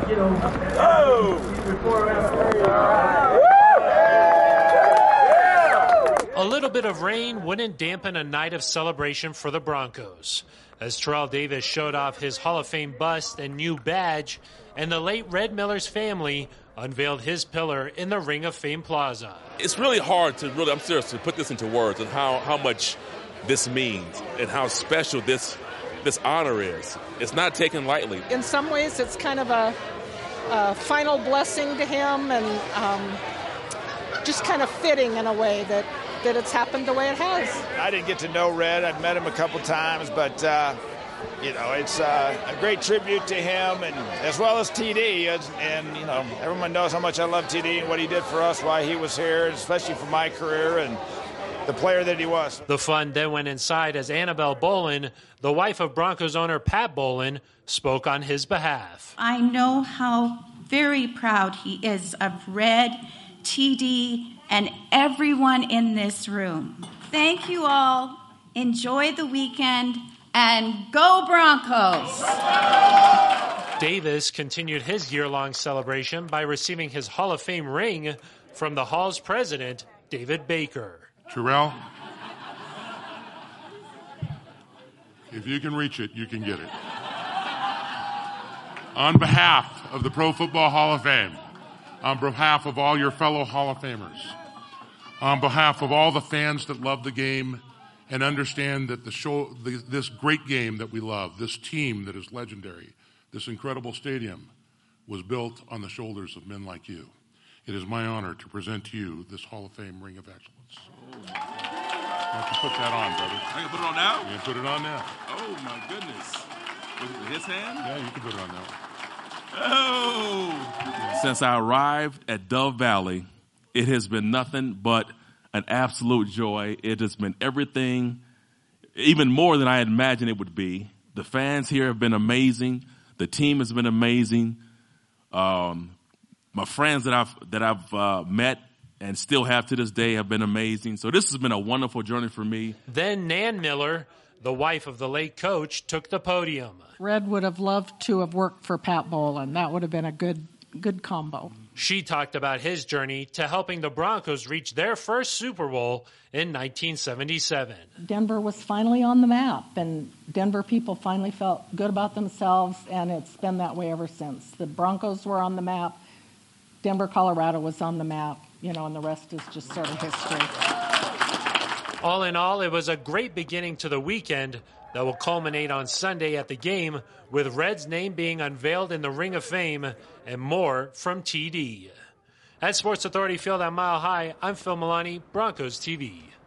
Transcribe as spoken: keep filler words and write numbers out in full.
A little bit of rain wouldn't dampen a night of celebration for the Broncos, as Terrell Davis showed off his Hall of Fame bust and new badge, and the late Red Miller's family unveiled his pillar in the Ring of Fame Plaza. It's really hard to really, I'm serious, to put this into words and how, how much this means and how special this this honor is. It's not taken lightly. In some ways, it's kind of a, a final blessing to him, and um, just kind of fitting in a way that, that it's happened the way it has. I didn't get to know Red. I've met him a couple times, but, uh, you know, it's uh, a great tribute to him, and as well as T D. And, and, you know, everyone knows how much I love T D and what he did for us, why he was here, especially for my career and the player that he was. The fun then went inside as Annabelle Bolin, the wife of Broncos owner Pat Bolin, spoke on his behalf. I know how very proud he is of Red, T D, and everyone in this room. Thank you all. Enjoy the weekend, and go Broncos! Davis continued his year-long celebration by receiving his Hall of Fame ring from the Hall's president, David Baker. Terrell, if you can reach it, you can get it. On behalf of the Pro Football Hall of Fame, on behalf of all your fellow Hall of Famers, on behalf of all the fans that love the game and understand that the show, the, this great game that we love, this team that is legendary, this incredible stadium was built on the shoulders of men like you. It is my honor to present to you this Hall of Fame Ring of Excellence. Oh. You have to put that on, brother. I can put it on now? You can put it on now. Oh, my goodness. With his hand? Yeah, you can put it on now. Oh! Since I arrived at Dove Valley, it has been nothing but an absolute joy. It has been everything, even more than I had imagined it would be. The fans here have been amazing. The team has been amazing. Um, my friends that I've that I've uh, met and still have to this day have been amazing. So this has been a wonderful journey for me. Then Nan Miller, the wife of the late coach, took the podium. Red would have loved to have worked for Pat Bolin. That would have been a good good combo. She talked about his journey to helping the Broncos reach their first Super Bowl in nineteen seventy-seven. Denver was finally on the map, and Denver people finally felt good about themselves, and it's been that way ever since. The Broncos were on the map. Denver, Colorado was on the map, you know, and the rest is just sort of history. All in all, it was a great beginning to the weekend that will culminate on Sunday at the game, with Red's name being unveiled in the Ring of Fame and more from T D. At Sports Authority Field at Mile High, I'm Phil Milani, Broncos T V.